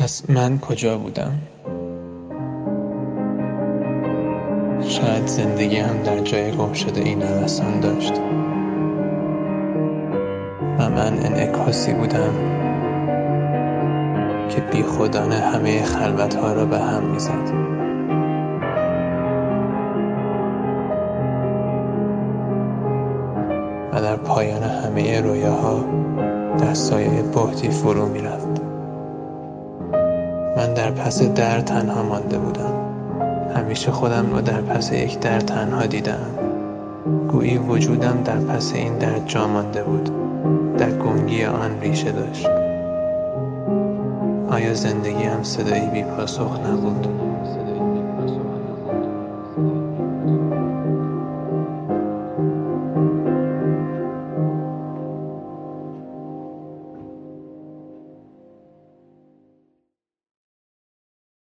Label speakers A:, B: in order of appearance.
A: پس من کجا بودم؟ شاید زندگی هم در جای گم شده این نوسان داشت و من انعکاسی بودم که بی خودانه همه خلوتها را به هم میزد. و در پایان همه رویاها در سایه بهتی فرو می رفت. من در پس در تنها مانده بودم. همیشه خودم را در پس یک در تنها دیدم. گویی وجودم در پس این در جا مانده بود. در گنگی آن ریشه داشت. آیا زندگی هم صدایی بی پاسخ نبود؟